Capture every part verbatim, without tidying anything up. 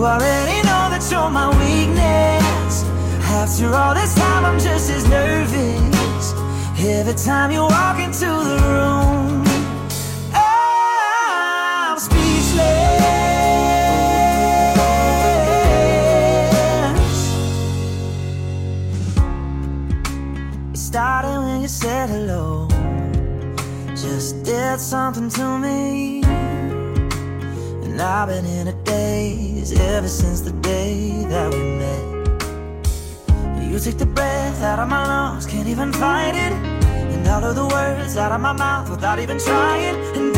already know that you're my weakness. After all this time I'm just as nervous every time you walk into the room. I'm speechless. It started when you said hello, just did something to me. And I've been in a daze ever since the day that we met. You took the breath out of my lungs, can't even fight it. And all of the words out of my mouth without even trying. And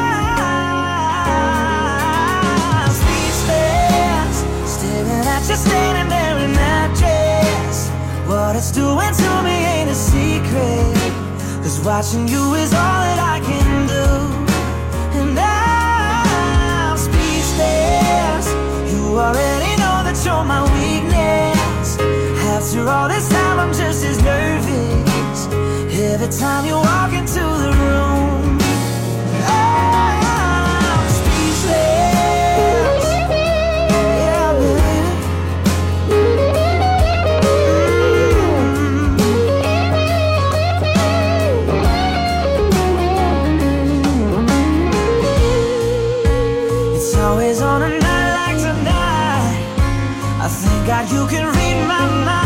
I'm speechless, staring at you standing there in that dress. What it's doing to me ain't a secret, 'cause watching you is all that I can do. And I'm speechless. You already know that you're my weakness. After all this time I'm just as nervous every time you walk into the room. I'm speechless. Yeah, baby. Mm-hmm. It's always on a night like tonight, I thank God you can read my mind.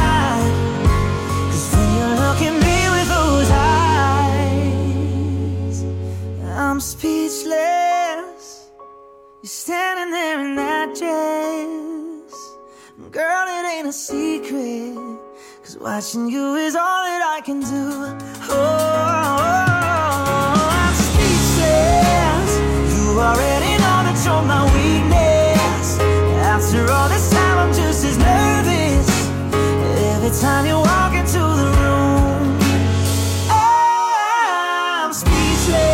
I'm speechless. You're standing there in that dress. Girl, it ain't a secret, 'cause watching you is all that I can do. Oh, I'm speechless. You already know that you're my weakness. After all this time I'm just as nervous every time you walk into the room. I'm speechless.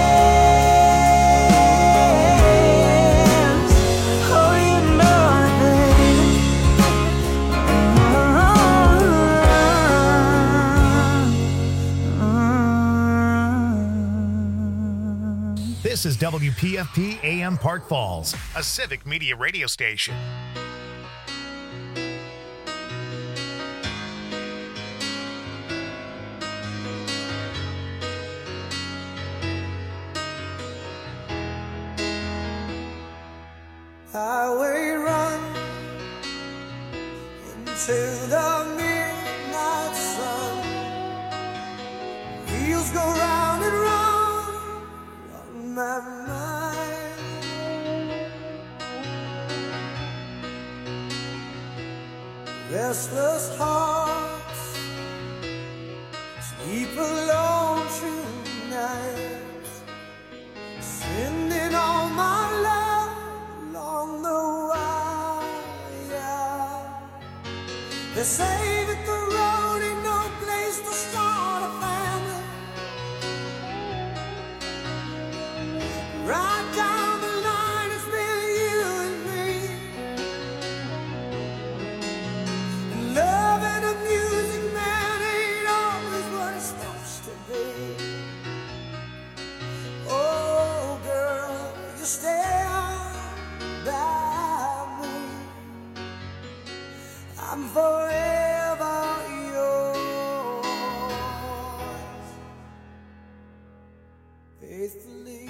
This is W P F P A M Park Falls, a civic media radio station. Highway run into the midnight sun. Wheels go round and round my mind. Restless hearts sleep alone tonight, sending all my love along the wire. They say that the road ain't no place to start a family. Right down the line, it's been you and me. And love and the music, man, ain't always what it's supposed to be. Oh, girl, you stand by me. I'm forever yours, faithfully.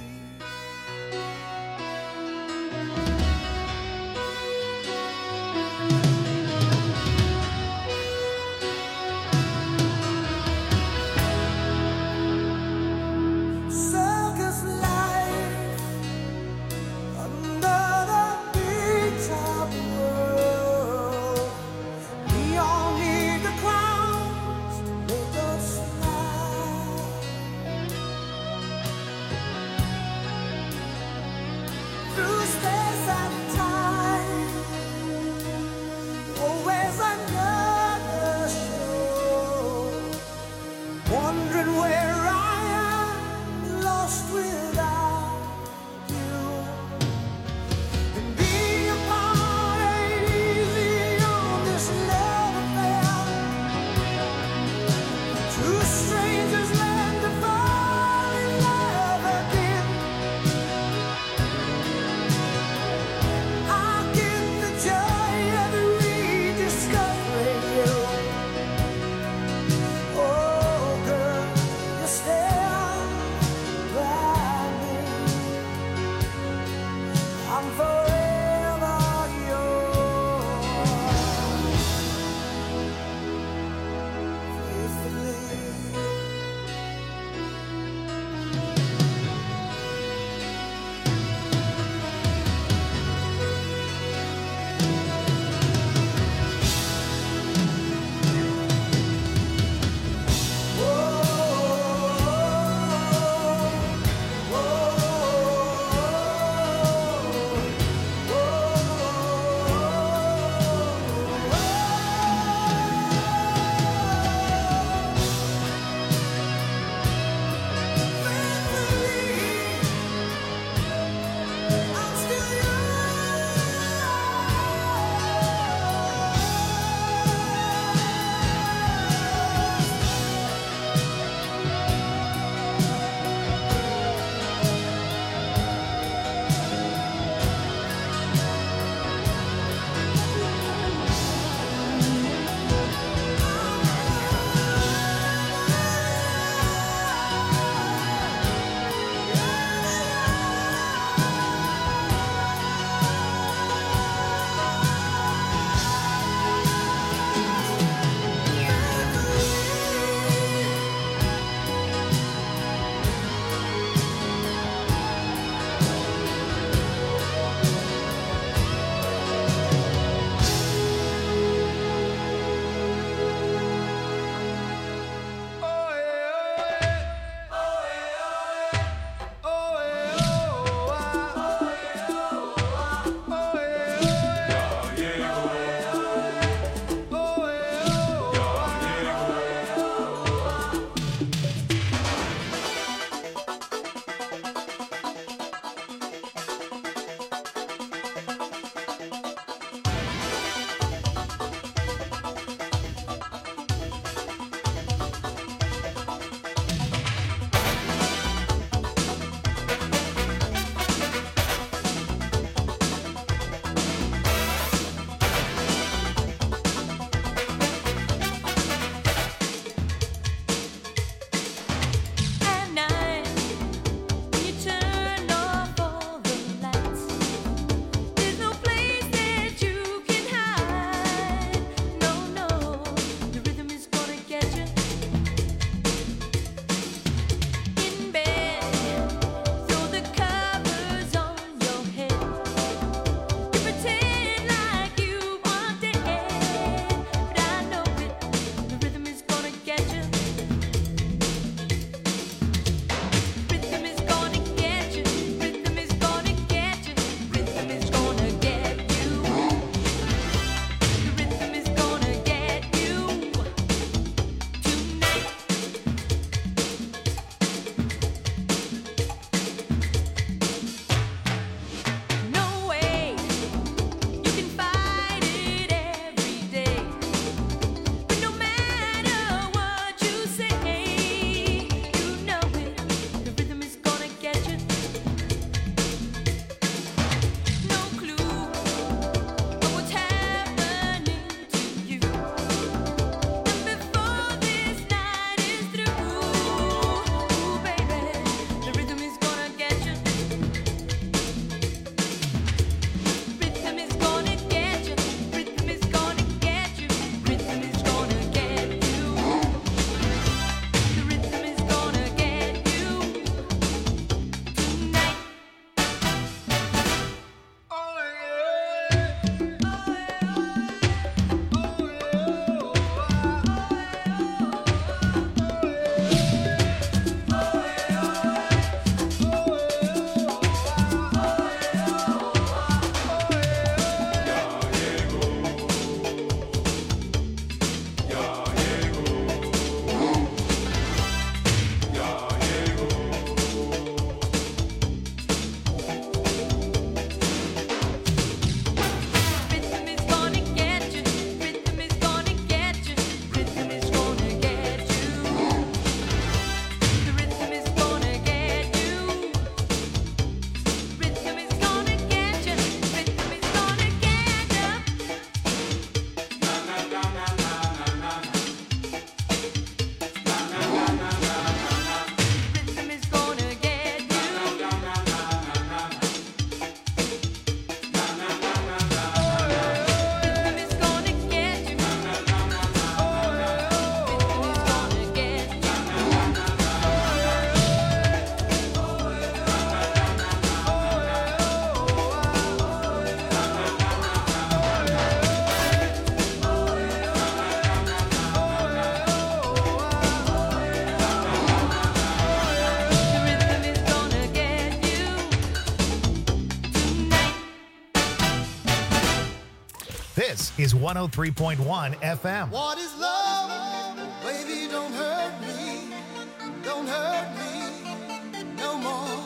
This is one oh three point one F M. What is love? Baby, don't hurt me. Don't hurt me no more.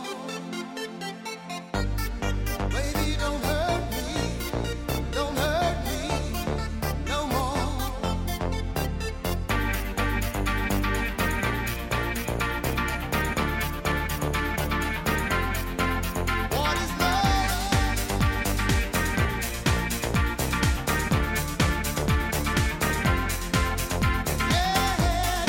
Baby, don't hurt me. Don't hurt me no more. What is love? Yeah.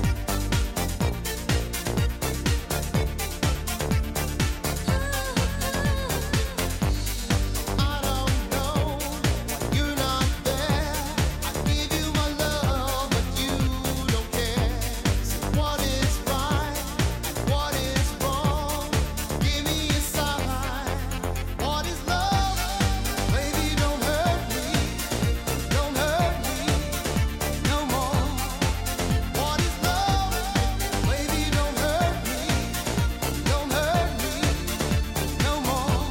I don't know, you're not there. I give you my love, but you don't care. So what is right and what is wrong? Give me a sign. What is love? Baby, don't hurt me. Don't hurt me no more. What is love? Baby, don't hurt me. Don't hurt me no more.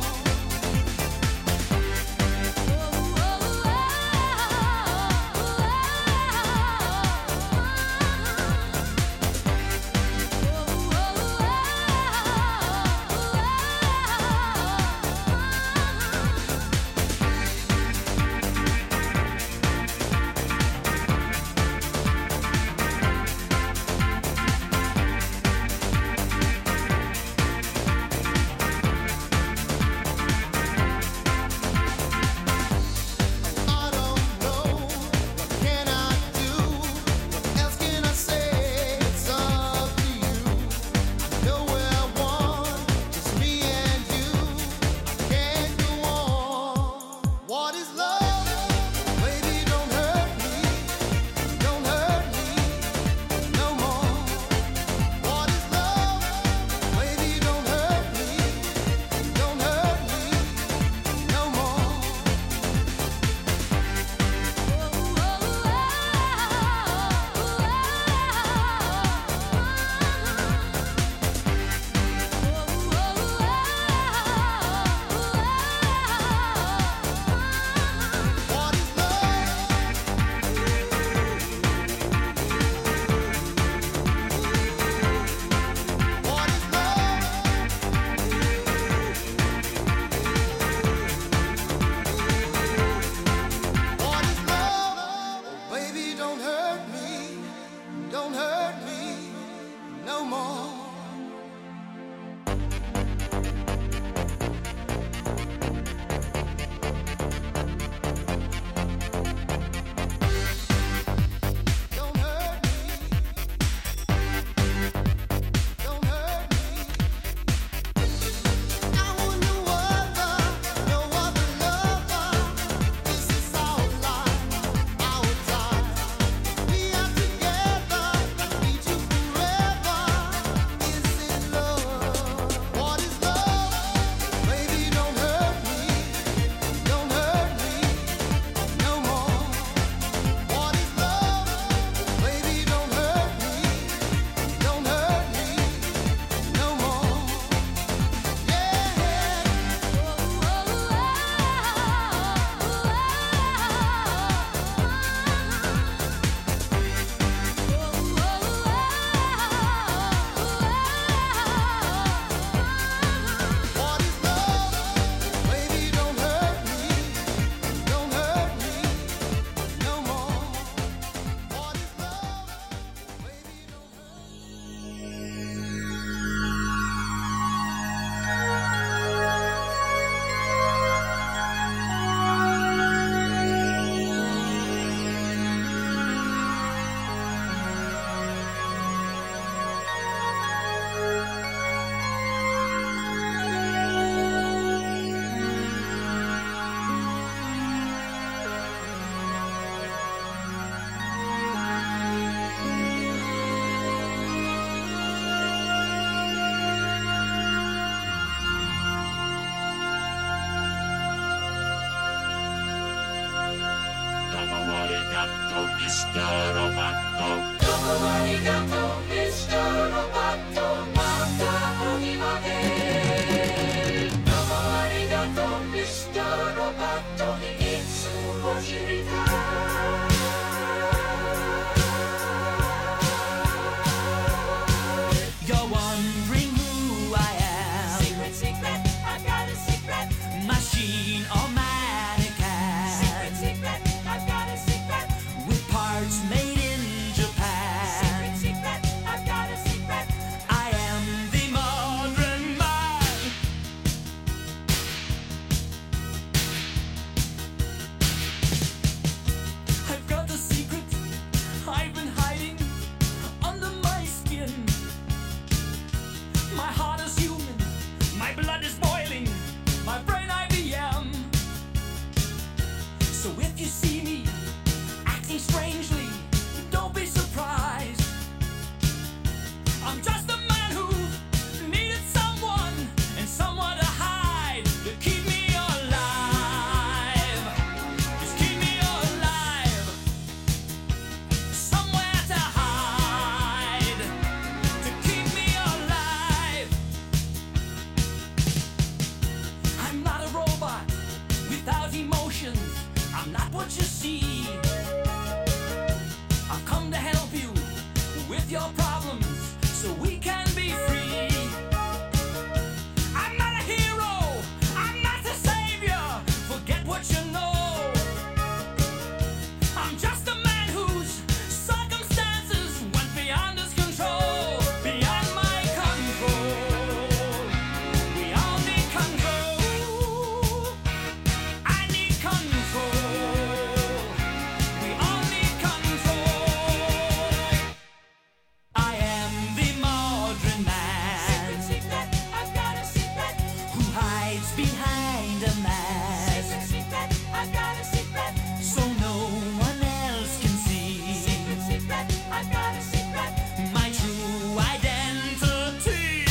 I don't know, what can I do? What else can I say? It's up to you. I know we're one, just me and you. I can't go on. What is love? Baby, don't hurt me. Don't hurt me no more. What is love? Baby, don't hurt me. Don't hurt me no more. What is love? What is love? What is love? Oh, baby, don't hurt me. Don't hurt me no more. Don't hurt me. Don't hurt me. I want no other, no other lover. This is our life, our time. We are together, need you forever. Is it love? What is love? Baby, don't hurt me. Don't hurt me no more. What is love? Baby, don't hurt me. Don't hurt me no more. What is love? Baby, don't hurt me. Don't hurt me no more. What is love? Baby, don't hurt me. Dopo arigato, mister Roboto. Dopo arigato, mister Roboto. Mata animate. Dopo arigato, mister Roboto. Itsumo jiri I'm not what you see. I've come to help you with your problems so we can be free. I'm not a hero, I'm not the savior, forget what you know. I'm just a man whose circumstances went beyond his control, beyond my control. We all need control. I need control. We all need control. I am the modern man. Secret, secret, I've got a secret. Who hides behind a mask. Secret, secret, I've got a secret. So no one else can see. Secret, secret, I've got a secret. My true identity.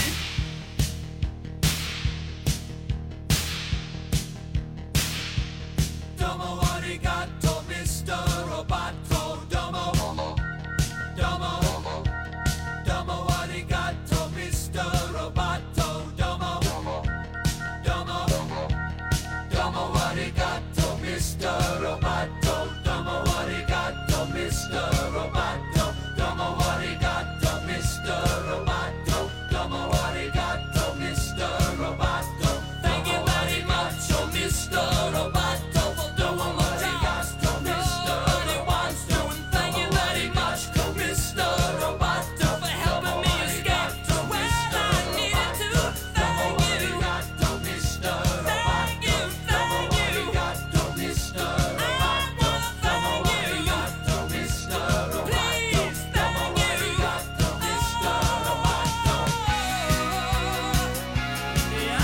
Domo arigato, Mister Roboto. Domo, domo, domo arigato, Mister Roboto. Domo, domo, domo arigato, Mister Roboto. Domo arigato, Mister Roboto. Domo arigato, Mister Roboto. Domo arigato, Mister Roboto. Thank you very much, oh Mister Roboto, for doing what you asked to Mister Wants to. And thank you very much, Mister Roboto, for helping me escape to where I needed to. Thank you. Mister Thank you, thank you. Mister I wanna thank you. Mister Please, thank you. Mister Roboto. Yeah.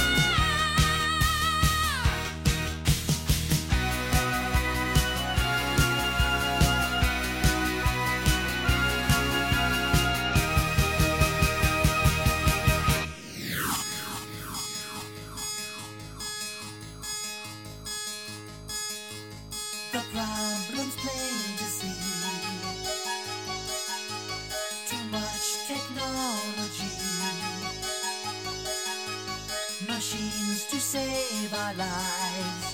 The problem's plain to see. Too much technology. Machines to save our lives.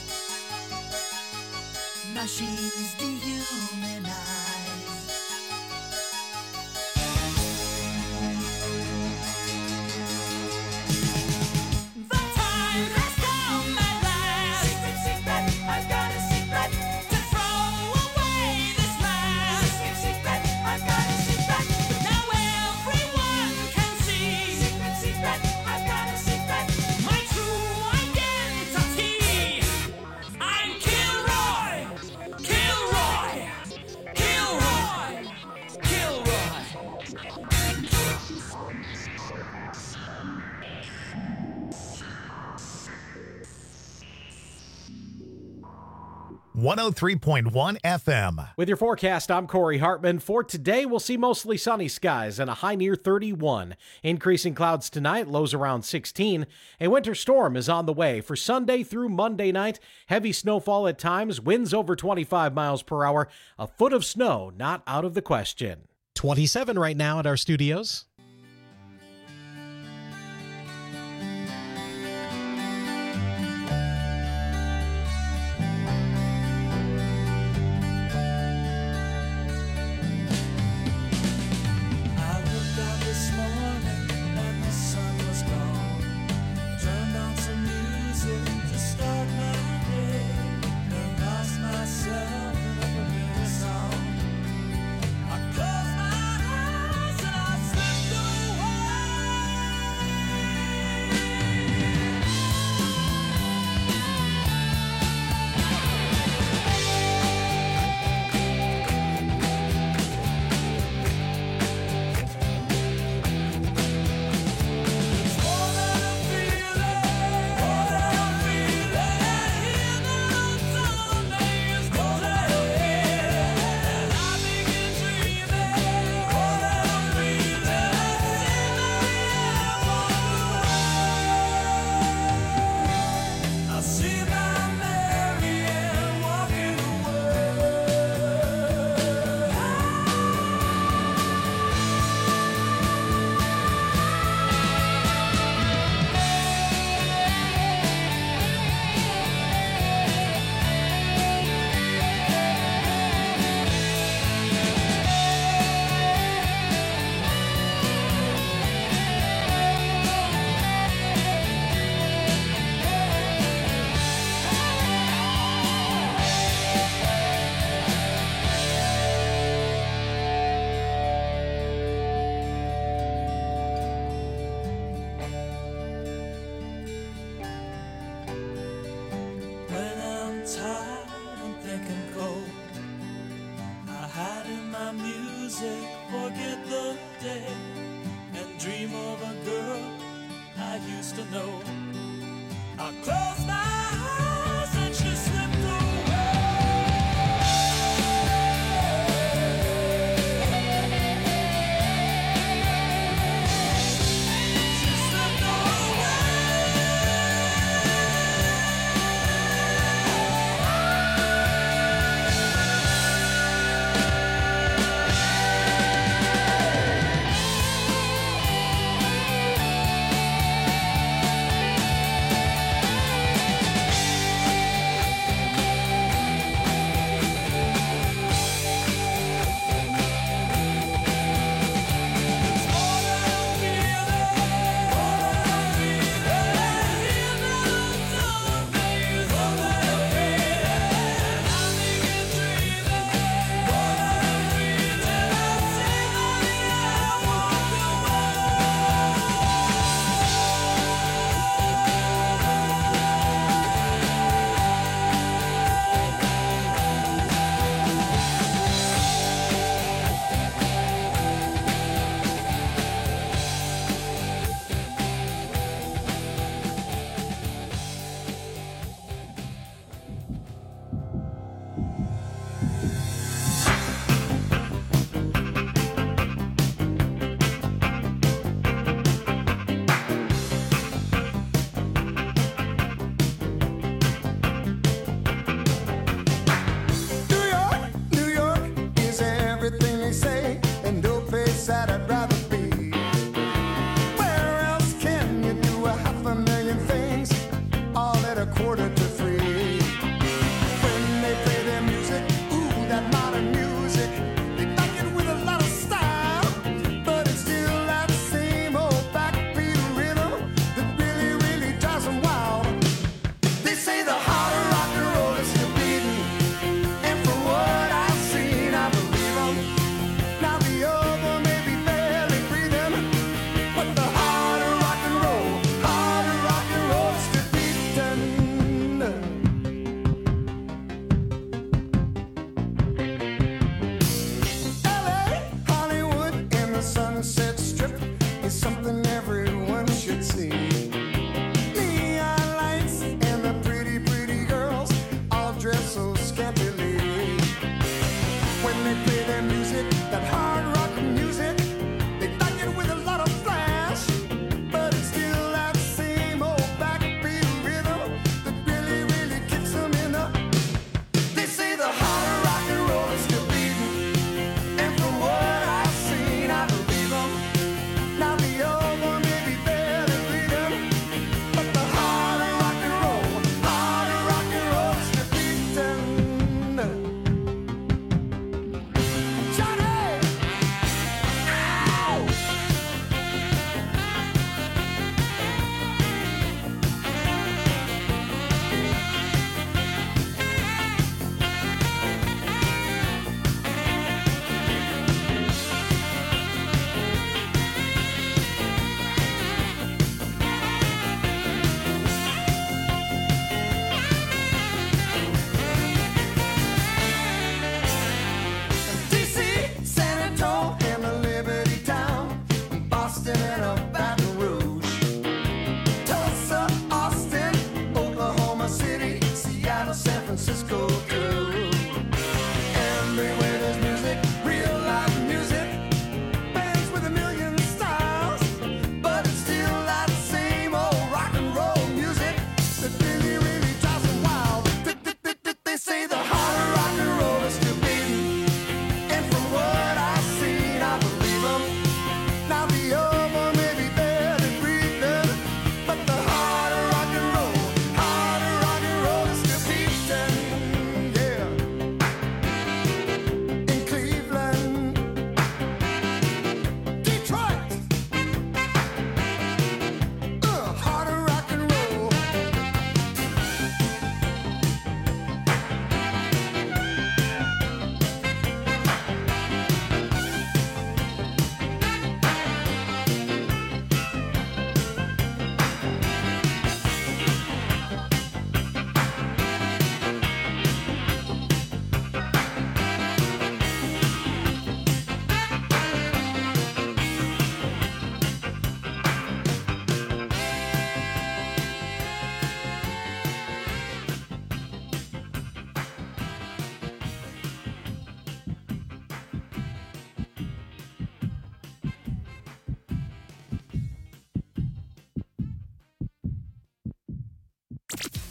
Machines dehumanize. The time has come at last. Secret, secret, I've got a secret. To throw away this mask. Secret, secret, I've got a secret. Now everyone can see. Secret, secret, I've got a secret. My true identity. I'm Kilroy. Kilroy. Kilroy. Kilroy. one oh three point one F M. With your forecast, I'm Corey Hartman. For today, we'll see mostly sunny skies and a high near thirty-one. Increasing clouds tonight, lows around sixteen. A winter storm is on the way for Sunday through Monday night. Heavy snowfall at times, winds over twenty-five miles per hour. A foot of snow not out of the question. twenty-seven right now at our studios. I woke up this morning and the sun was gone. Turned on some music to start my day. And lost myself in a familiar song. I closed my eyes and I slipped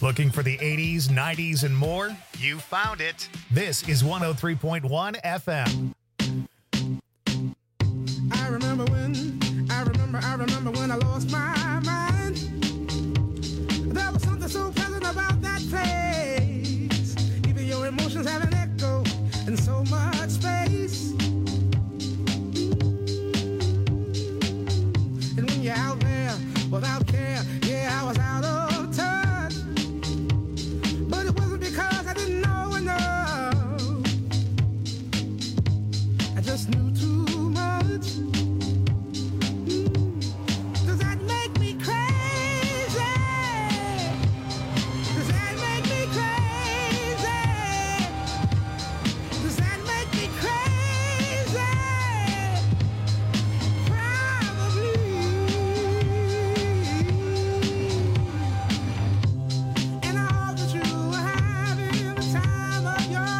Looking for the eighties, nineties, and more? You found it. This is one oh three point one F M. I remember when, I remember, I remember when I lost my mind. There was something so pleasant about that place. Even your emotions have an echo in so much space. And when you're out there without care, yeah, I was out of touch. But it wasn't because I didn't know enough. I just knew too much. Mm. Does that make me crazy? Does that make me crazy? Does that make me crazy? Probably. And I hope that you are having the time of your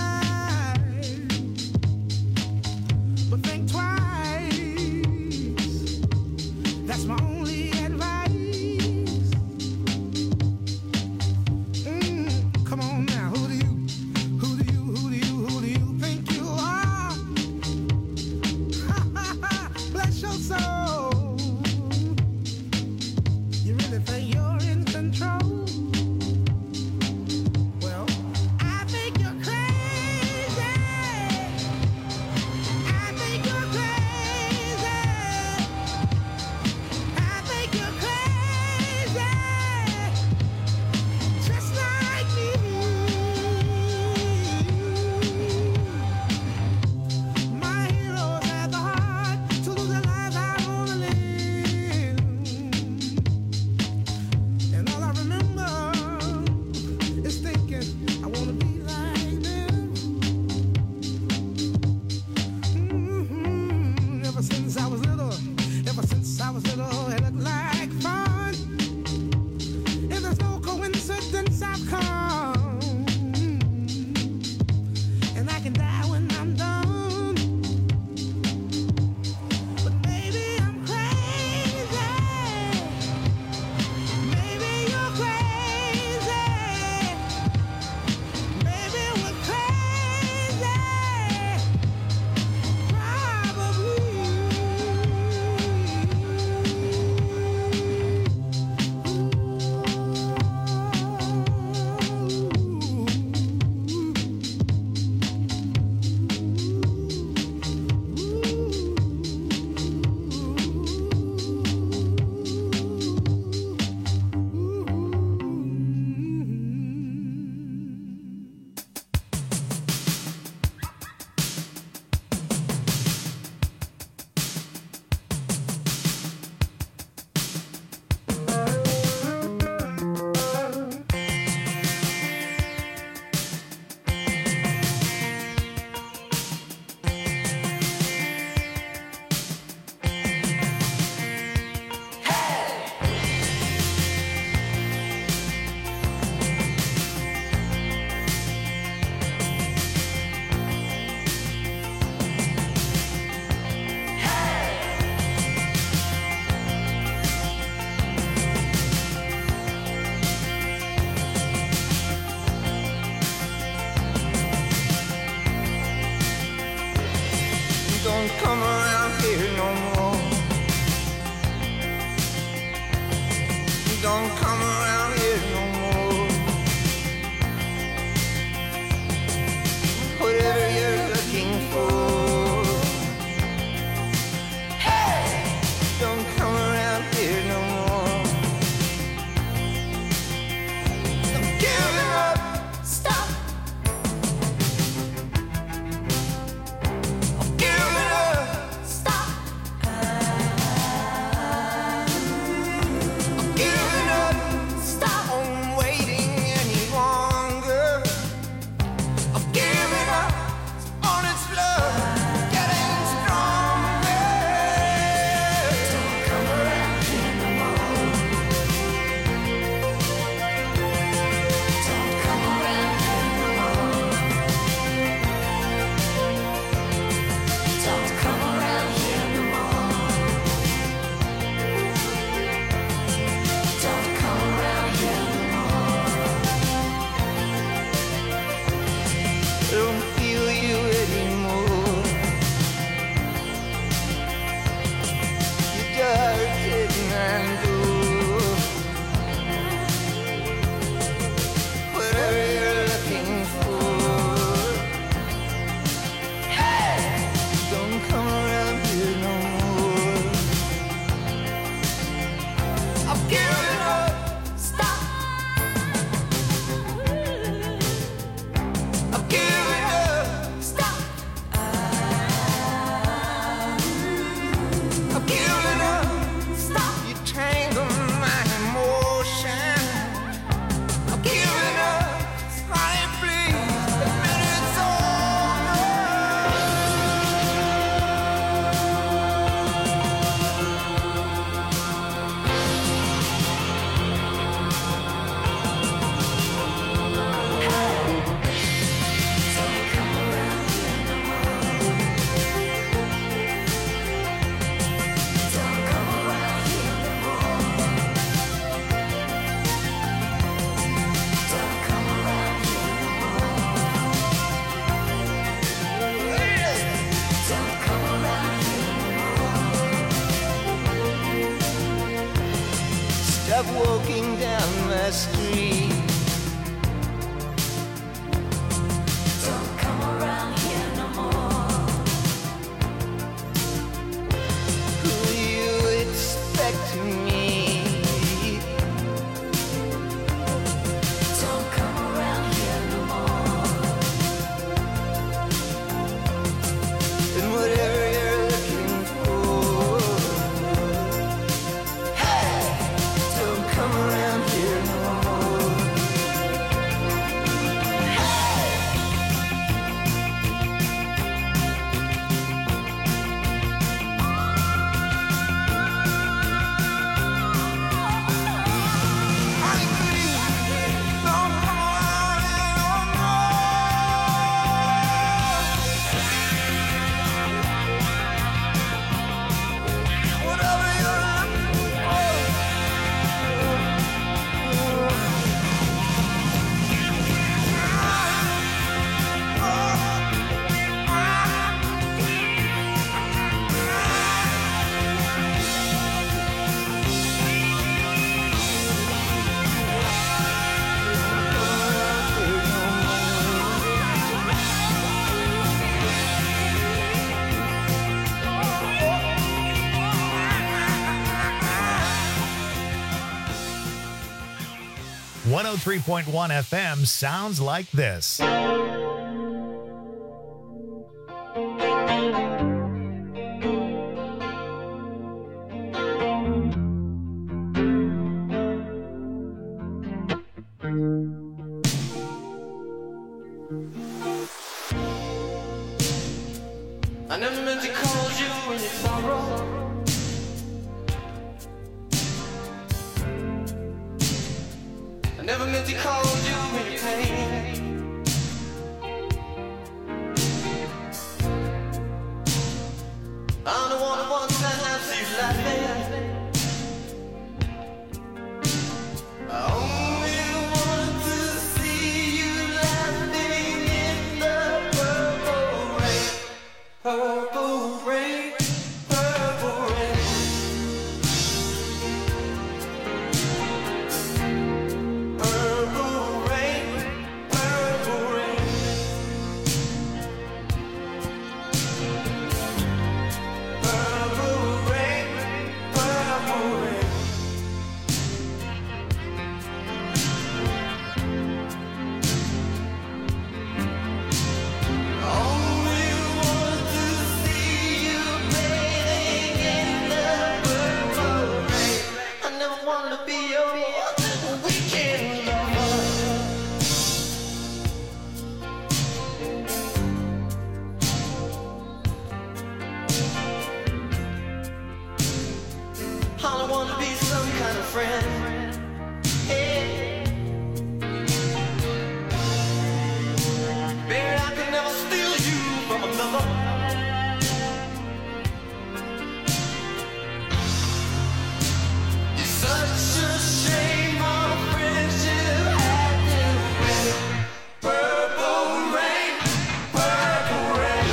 life. But think twice. That's my only advice. Mm, come on now, who do you, who do you, who do you, who do you think you are? Bless your soul. You really think you're in control? Well, I think you're crazy. I think you're crazy. I think you're crazy. Just like me. My heroes had the heart to lose their lives. I wanna live. And all I remember is thinking I wanna be like them. Mhm. Ever since I was little, ever since I was little, it looked like fun. And there's no coincidence I've come. And I can die when I'm done. But maybe I'm crazy. Maybe you're crazy. Maybe we're crazy. Don't come around here no more. Don't come around here no more. Whatever you're looking for. Hey! Don't come around here no more. I'm giving up. Stop. Give it up. Stop. Give it up. my street. Don't come around here no more. Who you expect to meet? Don't come around here no more. And whatever you're looking for, hey, don't come around here no more. Honey, please, don't come around here no more. Whatever you're looking for. one oh three point one F M sounds like this. I never meant to call you in your sorrow. I never meant to call you in your pain. I'm the one who wants to have you laughing. I only want to see you laughing in the purple rain. Purple rain, purple rain. Purple rain, purple rain. Purple rain, purple rain. Only want to see you bathing in the purple rain. I never wanted to be your weekend lover. I don't want to be some kind of friend. Hey. Baby, I could never steal you from another. It's such a shame our friendship had to end. Purple rain, purple rain.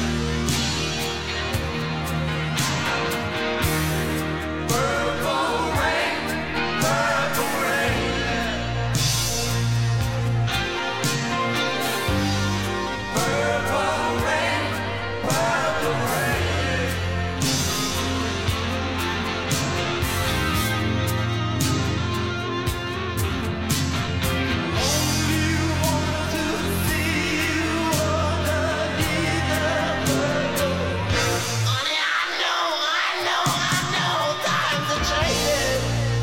Purple rain, purple rain. Purple rain, purple rain. Only want to see you underneath the purple rain. Honey, I know, I know, I know, times are changing.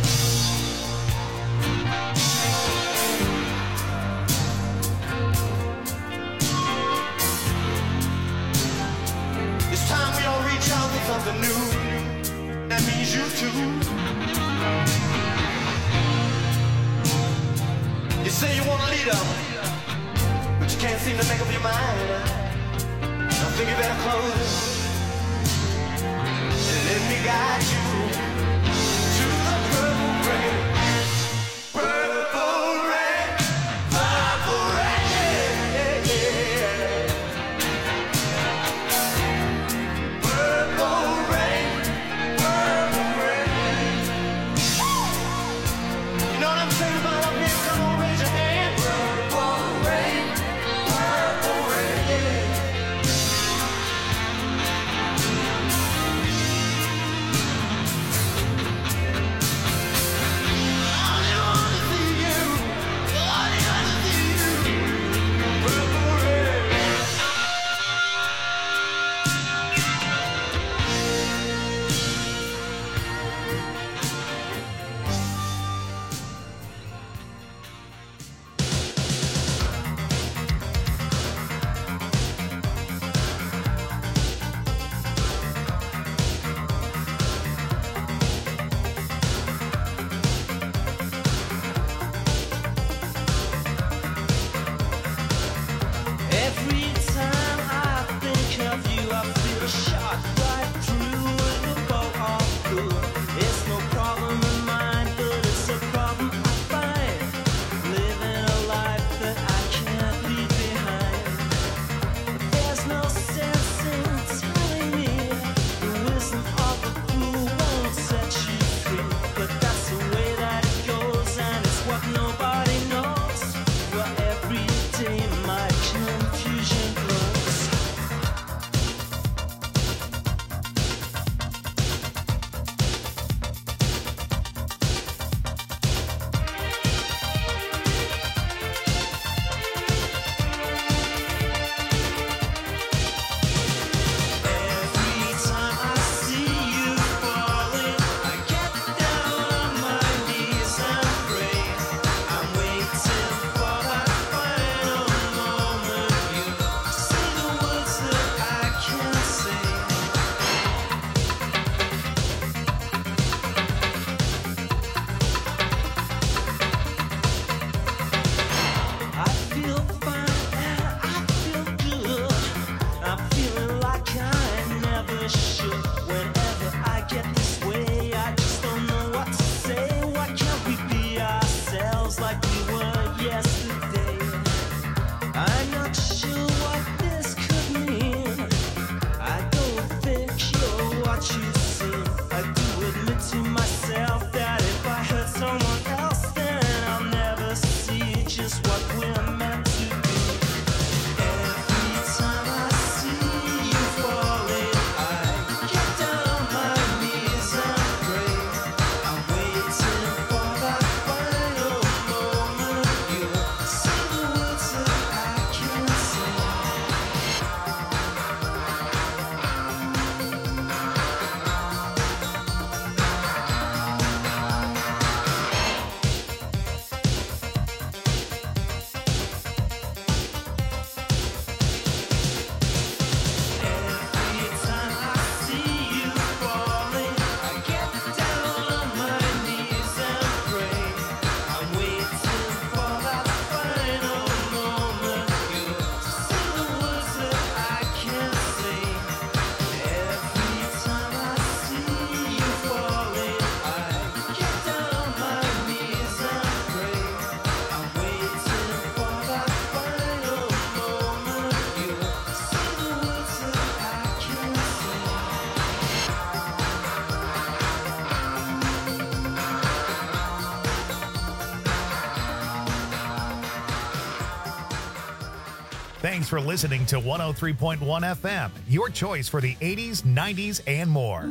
It's time we all reach out for something new. That means you too. You say you want a leader, but you can't seem to make up your mind. I think you better close and let me guide you to the purple rain. Purple rain, purple rain. Purple rain, purple rain. You know what I'm saying about Thanks for listening to one oh three point one F M, your choice for the eighties, nineties, and more.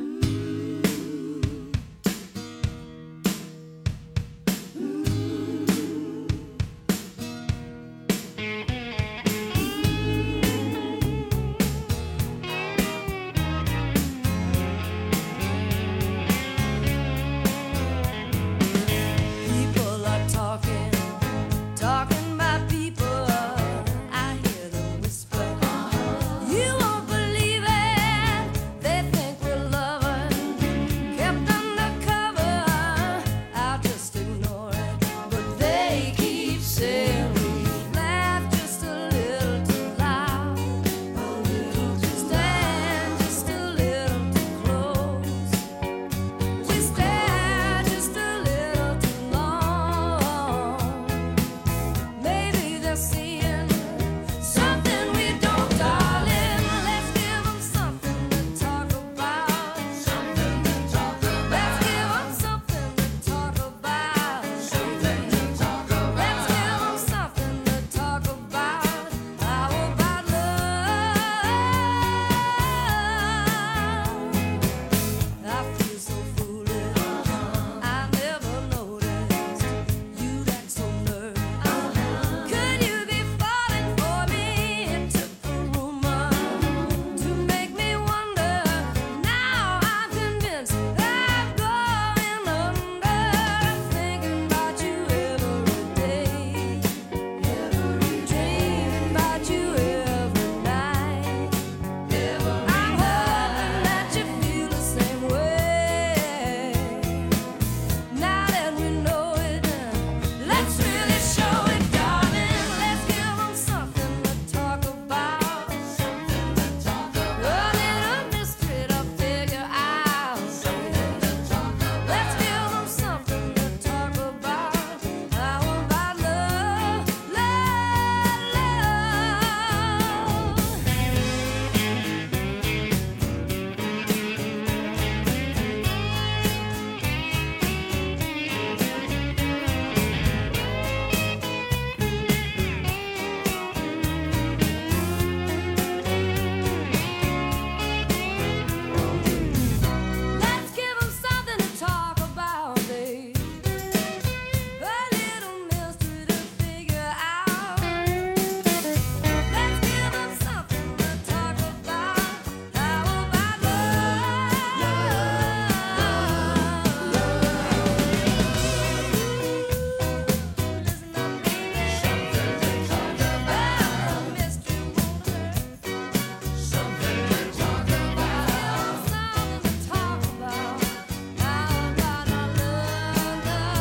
People are talking, talking about people. I hear them whisper. You won't believe it. They think we're lovers, kept undercover. I'll just ignore it, but they keep saying we laugh just a little too loud, a little too stand just a little too close. We stare just a little too long. Maybe they're seeing something we don't, darling. Let's give 'em something to talk about. Something to talk about. Let's give 'em something to talk about. Something to talk about. Let's give 'em something to talk about. How about love? I feel so foolish. I never noticed you'd act so nervous. Could you be falling for me? It took a rumor to make me wonder. Now I'm convinced I'm going under. Thinking about you every day, every dream about you every night. I'm hoping that you feel the same way. Now that we know it, let's really show it, darling. Let's give 'em something to talk about. Something to talk about. A little mystery to figure out. Something to talk about. Let's give 'em something to talk about. How about love, love, love? Let's give 'em something to talk about, babe. A little mystery to figure out. Let's give 'em something to talk about. How about love? Listen up, baby. Something to talk about. Mystery won't hurt. Something to talk about. Something to talk about. How about our love,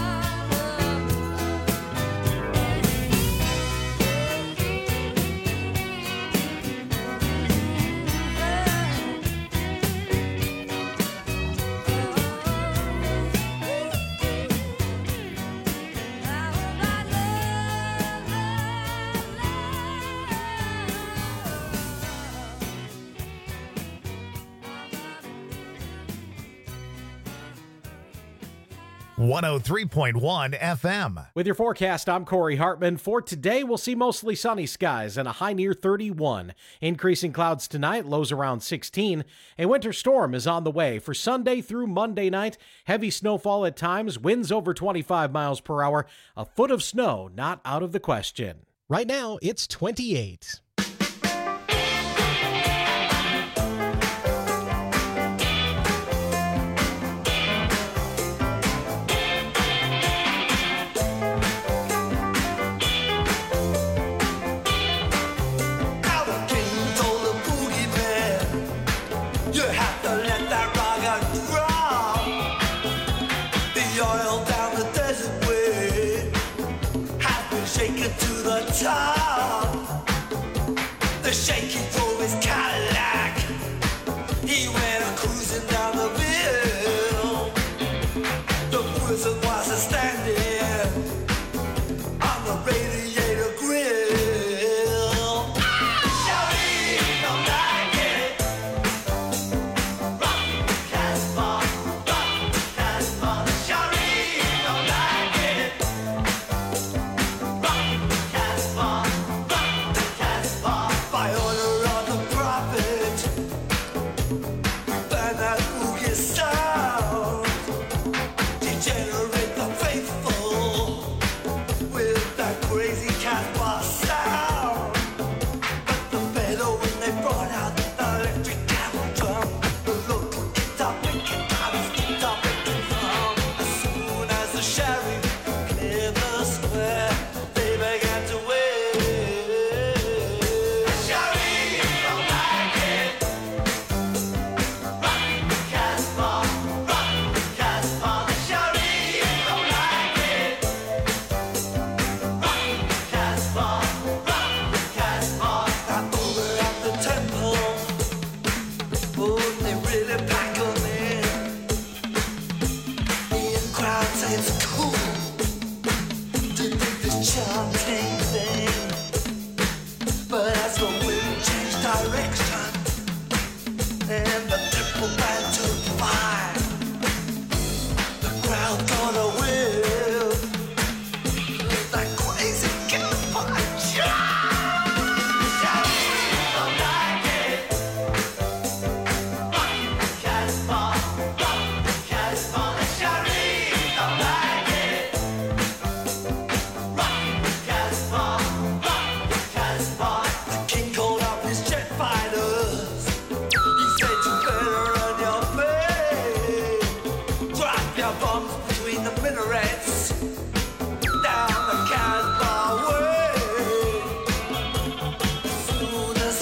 one oh three point one F M. With your forecast, I'm Corey Hartman. For today, we'll see mostly sunny skies and a high near thirty-one. Increasing clouds tonight, lows around sixteen. A winter storm is on the way for Sunday through Monday night. Heavy snowfall at times, winds over twenty-five miles per hour. A foot of snow not out of the question. Right now, it's twenty-eight. Our king told the boogie bear, you have to let that rocket drop. The oil down the desert way has been shaken to the top. The shaky drove his Cadillac. He went cruising down the hill. The prison was a standing on the radiator grill. Shawty, don't like it. Rock Casbah, rock Casbah. Shawty, don't like it. Rock Casbah, rock Casbah.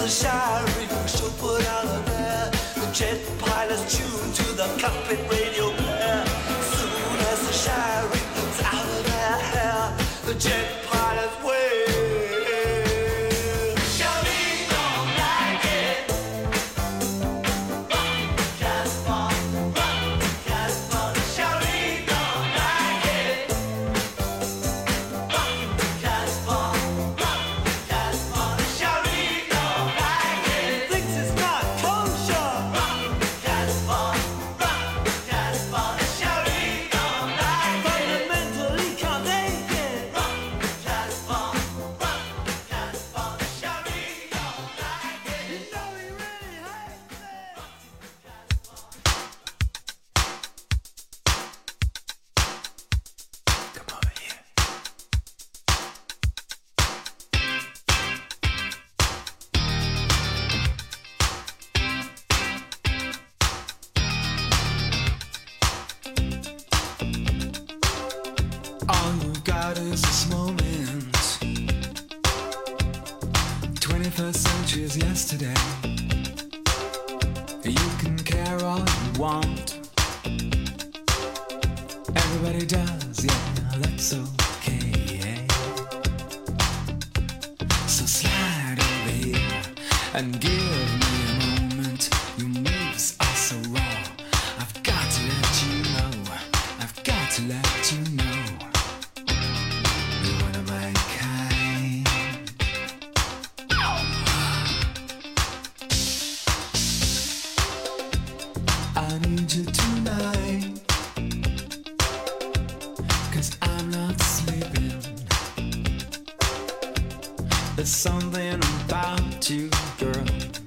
as the shire should put out of there, the jet pilot's tuned to the cockpit radio blare. Soon as the shire is out of their hair, the jet pilot's way. Shawty don't like it. Run, Casper, run, Casper. Shawty don't like it. Run, Casper, run, Casper. Shawty don't like it. Thinks it's not kosher. Run, Casper, run, Casper. Shawty don't like it. Fundamentally can't take it. Run, Casper, run, Casper. Shawty don't like it. You know he really hates it. Come over here. All you've got is this moment. twenty-first century is yesterday. You can care all you want. Everybody does, yeah, that's okay. So slide over here and give me a moment. Your moves are so raw. I've got to let you know. I've got to let you know. You're one of my kind. I need you tonight, 'cause I'm not sleeping. There's something about you, girl,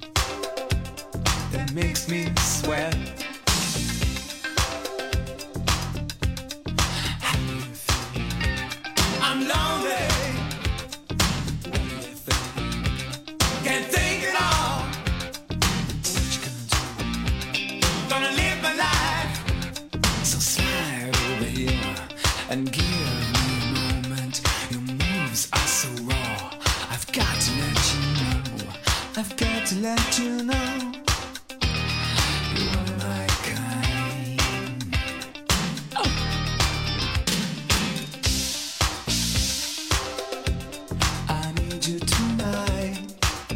that makes me sweat. How do you feel? I'm lonely. What do you think? Can't think at all. What you gonna do? Gonna live my life. So slide over here and give me a moment. Your moves are so raw. I've got to let you know. I've got to let you know. You're one of my kind. Oh. I need you tonight,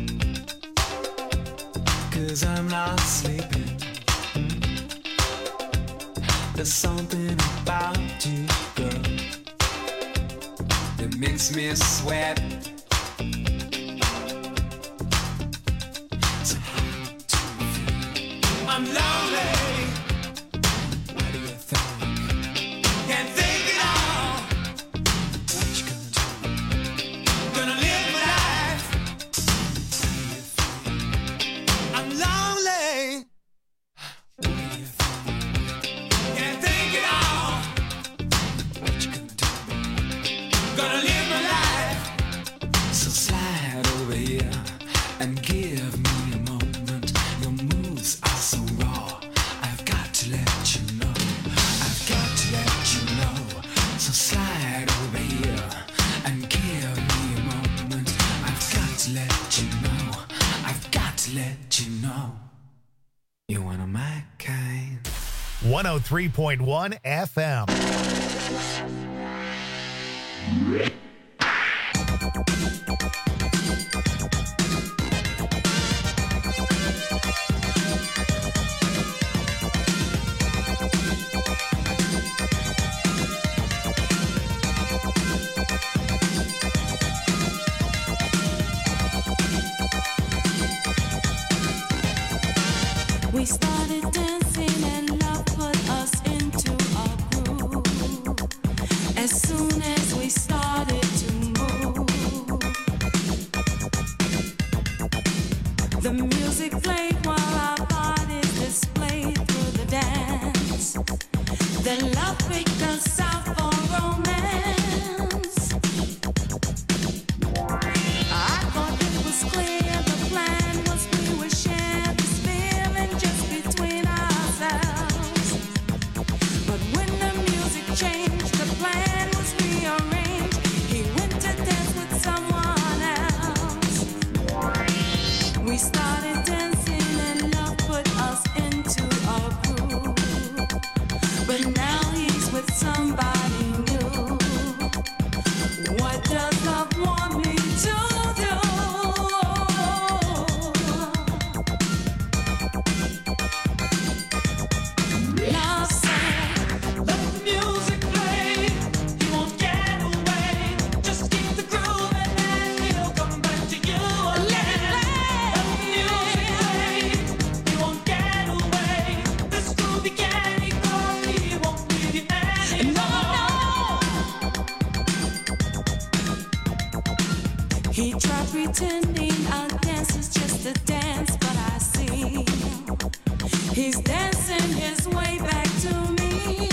'cause I'm not sleeping. There's something about you, girl, that makes me sweat. So how do you feel? I'm lonely. What do you think? Can't think at all. What you gonna do? Gonna live my life. How do you feel? I'm lonely. What do you think? Can't think at all. What you gonna do? Gonna live my life. So slide over here and give me a moment. Your moves are so raw. I've got to let you know. I've got to let you know. So slide over here and give me a moment. I've got to let you know. I've got to let you know. You're one of my kind. one oh three point one F M. We started dancing and love put us into a groove. As soon as we started to move, the music played while our bodies displayed through the dance. Then love picked us out for romance. I thought it was clear the plan was we would share this feeling just between ourselves. But when the music changed, the plan was rearranged. He went to dance with someone else. We started dancing and love put us into a groove. But now he's with somebody new. What does love want me to do? Love said, let the music play. He won't get away. Just keep the groove and then he'll come back to you again. Let the music play. He won't get away. This groove he can't ignore. He won't leave you anymore. He tried pretending our dance is just a dance, but I see he's dancing his way back to me.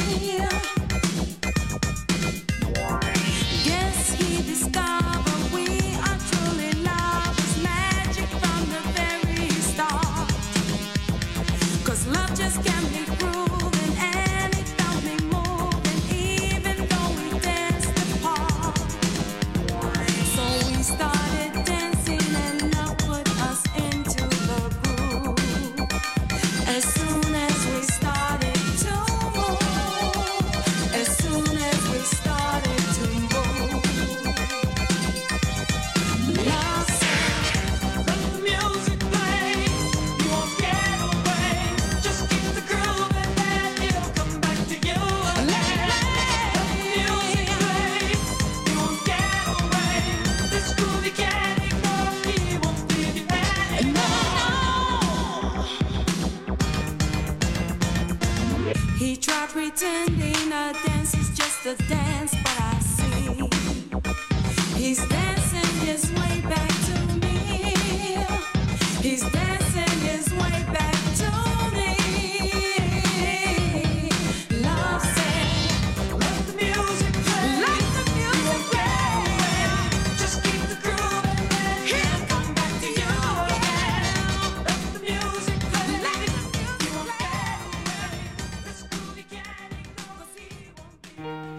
Guess he discovered we are truly lovers, magic from the very start. 'Cause love just can't be proven, and it felt me moving, even though we danced apart. So we started dancing and love put us into the groove. As soon as we started to move, as soon as we started to move, love said, let the music play. You won't get away. Just keep the groove and then he'll come back to you again. Let the music play. You won't get away. This groove you can't ignore. He won't leave you anymore. He tried pretending a dance is just a dance, but I see he's dancing his way back to me. He's dancing his way back to me. Love said, let the music play. Let the music play. Just keep the groove and then he'll come back to you again. Let the music play. Let the music play. This groove you can't ignore, 'cause he won't be.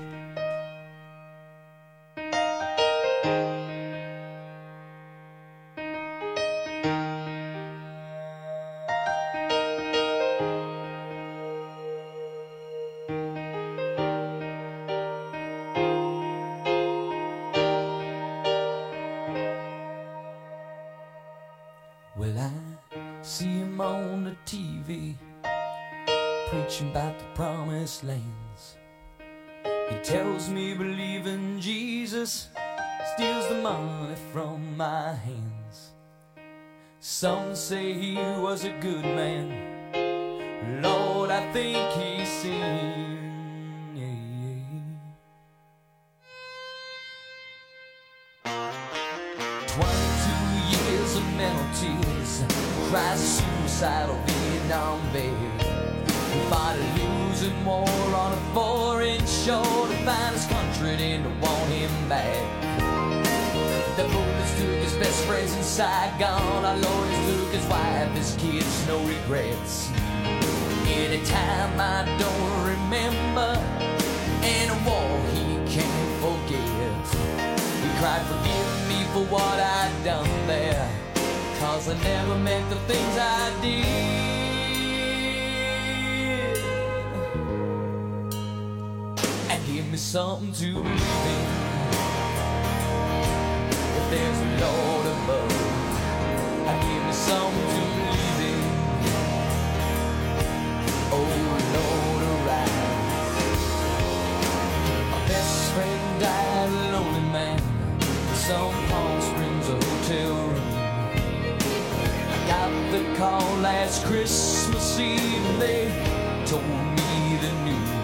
Well, I see him on the T V, preaching about the promised lands. He tells me believing Jesus steals the money from my hands. Some say he was a good man. Lord, I think he's sinned. Twenty-two years of mental tears, cries of suicidal Vietnam vet. He fought a losing war on a foreign shore to find his country and to want him back. The bullets took his best friends in Saigon. Our lawyers took his wife, his kids, no regrets. Anytime I don't remember, in a war he can't forget. He cried, forgive me for what I'd done there, 'cause I never meant the things I did. And give me something to believe in. If there's a Lord above, and give me something to believe in. Oh Lord, arise. My best friend died, a lonely man, in some Palm Springs hotel room. I got the call last Christmas Eve, and they told me the news.